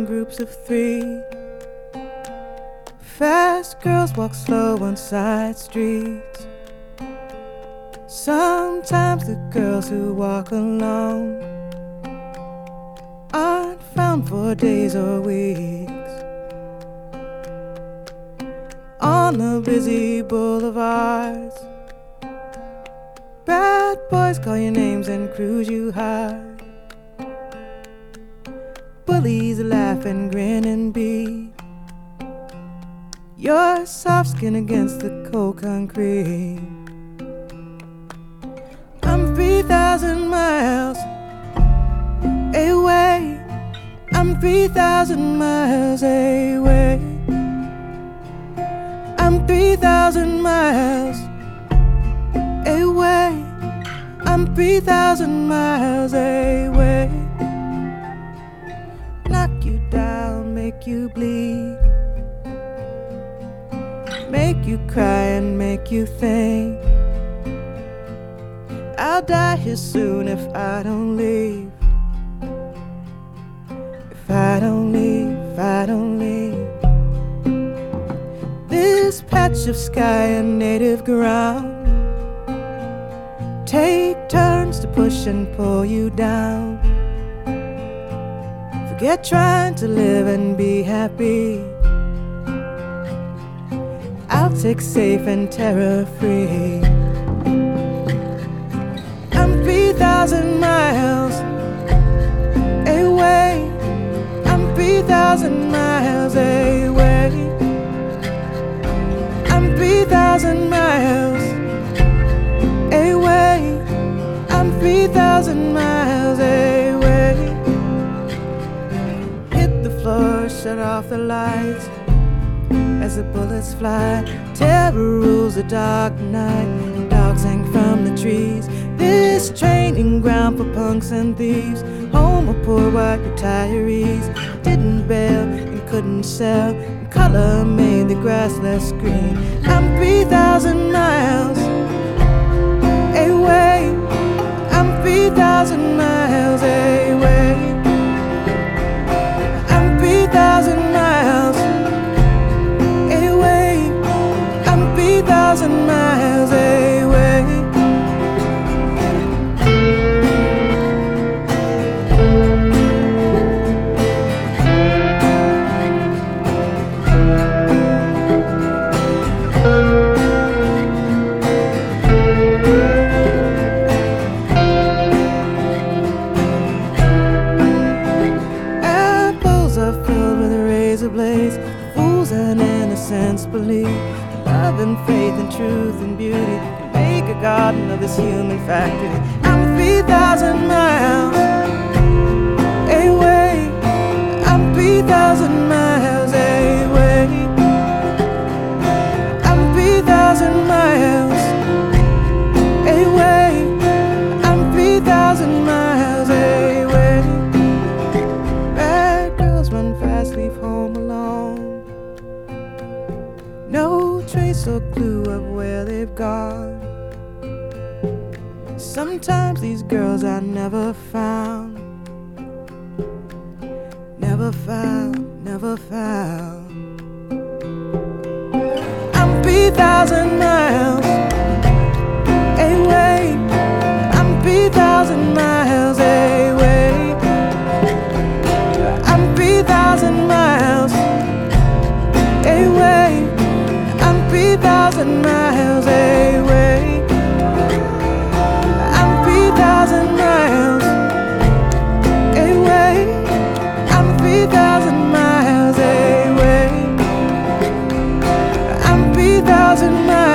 in groups of three. Fast girls walk slow on side streets. Sometimes the girls who walk alone aren't found for days or weeks. On the busy boulevards, bad boys call your names and cruise you hard. Bullies laugh and grin and beat your soft skin against the cold concrete. I'm 3,000 miles away. I'm 3,000 miles away. I'm 3,000 miles away. I'm 3,000 miles away. Knock you down, make you bleed, make you cry and make you think. I'll die here soon if I don't leave. If I don't leave, if I don't leave. This patch of sky and native ground take turns to push and pull you down. Forget trying to live and be happy. I'll take safe and terror-free. I'm 3,000 miles away. I'm 3,000 miles away. I'm 3,000 miles away. I'm 3,000 miles away. Hit the floor, shut off the lights as the bullets fly. Terror rules the dark night. Dogs hang from the trees. This training ground for punks and thieves. Home of poor white retirees. Didn't bail and couldn't sell. And color made the grass less green. I'm 3,000 miles away. I'm 3,000 miles away. I'm 3,000 miles away. I'm 3,000 miles away. Blaze. Fools and innocents believe love and faith and truth and beauty can make a garden of this human factory. I'm 3,000 miles away. I'm 3,000 miles away. I'm 3,000 miles away. I'm 3,000 miles away. Bad girls run fast, leave home alone. No trace or clue of where they've gone. Sometimes these girls are never found. Never found, never found. I'm 3,000 miles away. I'm 3,000 miles away. I'm 3,000 miles away. I'm 3,000 miles away. I'm 3,000 miles away. I'm 3,000 miles away. I'm 3,000 miles